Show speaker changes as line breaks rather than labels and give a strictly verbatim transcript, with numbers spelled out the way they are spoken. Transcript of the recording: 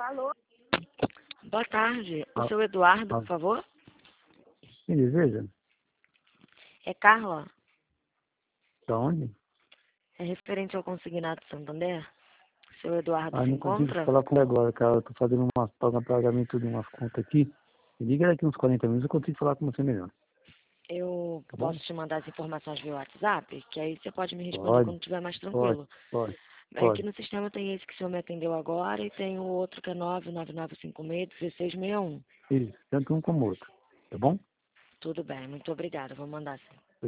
Alô?
Boa tarde. O
Ah,
seu Eduardo,
ah.
por favor?
Me deseja?
É Carla.
Da onde?
É referente ao consignado Santander? O seu Eduardo
Ah,
se
não consigo
encontra?
falar com ele agora, cara. Eu tô fazendo umas paga pagamento de umas contas aqui. Me liga daqui uns quarenta minutos, eu consigo falar com você melhor.
Eu
Tá bom?
posso te mandar as informações via WhatsApp? Que aí você pode me responder
Pode,
quando estiver mais
pode,
tranquilo.
pode,
É que
pode.
no sistema tem esse que o senhor me atendeu agora e tem o outro que é nove nove nove cinco seis, um seis seis um.
Isso, tanto um como o outro. Tá bom?
Tudo bem, muito obrigada. Vou mandar sim.